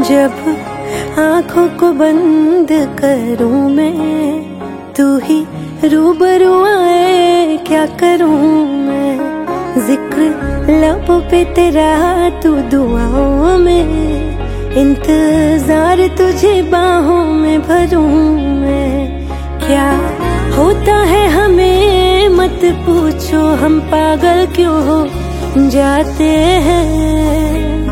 जब आंखों को बंद करूं मैं, तू ही रूबरू आए क्या करूं मैं। जिक्र लबों पे तेरा, तू दुआओं में, इंतजार तुझे बाहों में भरूं मैं। क्या होता है हमें मत पूछो, हम पागल क्यों हो जाते हैं।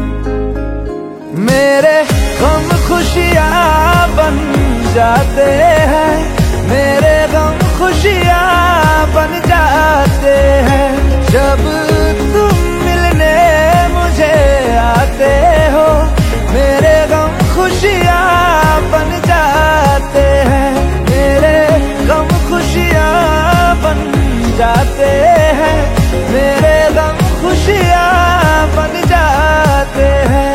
मेरे गम खुशियाँ बन जाते हैं, मेरे गम खुशियाँ बन जाते हैं। जब तुम मिलने मुझे आते हो, मेरे गम खुशियाँ बन जाते हैं, मेरे गम खुशियाँ बन जाते हैं, मेरे गम खुशियाँ बन जाते हैं।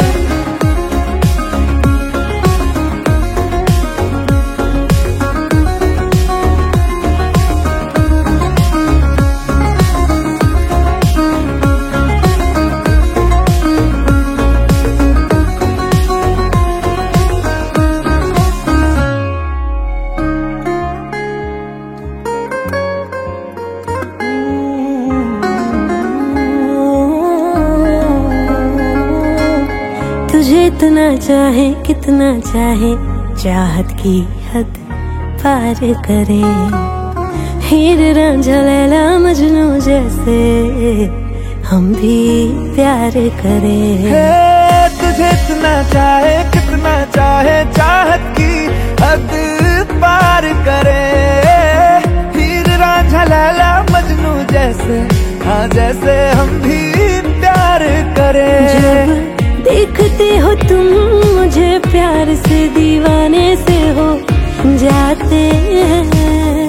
तुझे इतना चाहे कितना चाहे, चाहत की हद पार करे। हीर रांझा लैला मजनू जैसे हम भी प्यार करें। तुझे इतना चाहे कितना चाहे, चाहत की हद पार करे। हीर रांझा लैला मजनू जैसे, हाँ जैसे हम भी प्यार करें। जब देखते हो तुम मुझे प्यार से, दीवाने से हो जाते हैं।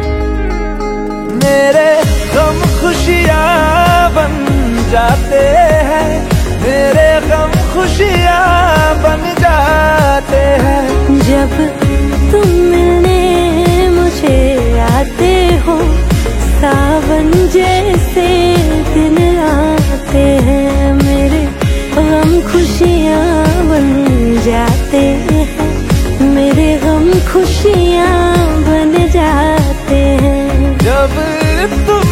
मेरे गम खुशियाँ बन जाते हैं, मेरे गम खुशियाँ बन जाते हैं। जब तुम मिलने मुझे आते हो, सावन जैसे दिन आते हैं, मेरे गम खुशियाँ बन जाते हैं, मेरे गम खुशियाँ बन जाते हैं। जब तुम